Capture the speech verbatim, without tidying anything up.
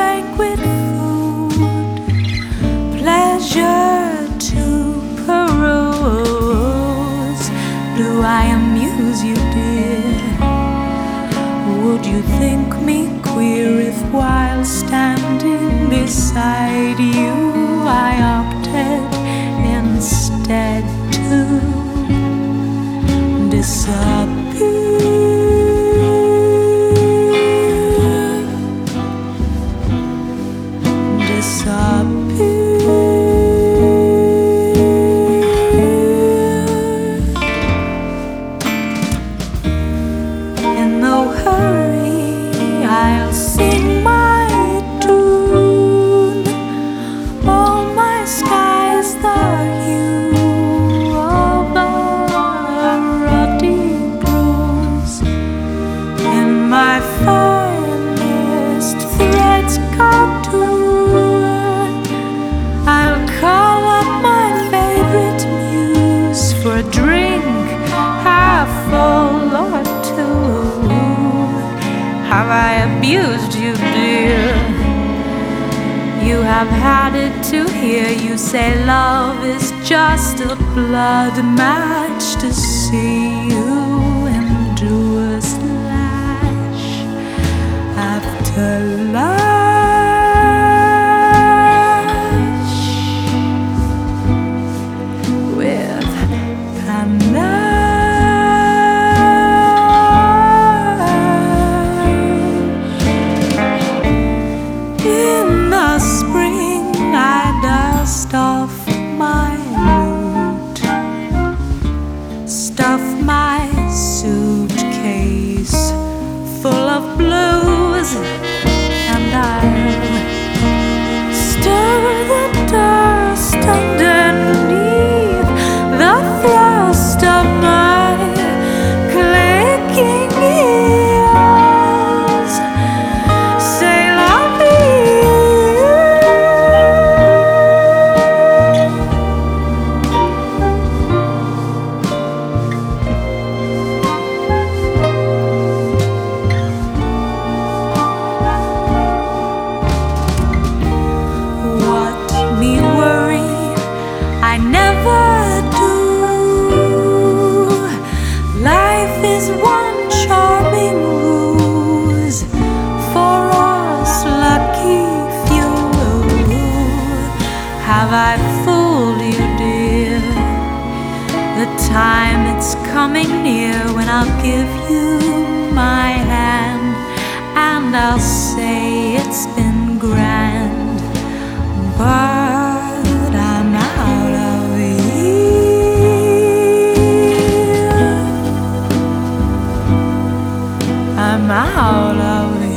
banquet food, pleasure to peruse. Do I amuse you, dear? Would you think me queer if while standing beside you I opted instead to disappear? In no hurry, I'll sing my tune. All my sky's the hue of a ruddy bruise. In my finest threads cartoon, I'll call up my favorite muse for a drink, half full or two. Have I abused you, dear? You have had it to hear you say love is just a blood match to see you endure slash after lash with panache. In the spring I dust off my loot, stuff my suitcase full of blues, and I'll stir the dust underneath the thrust of my clicking heels. Say la vie. What me worry, I never do. Life is one charming ruse for us lucky few. Have I fooled you, dear? The time it's coming near when I'll give you my hand, and I'll say it's been grand, but I'm out of here. I'm out of here.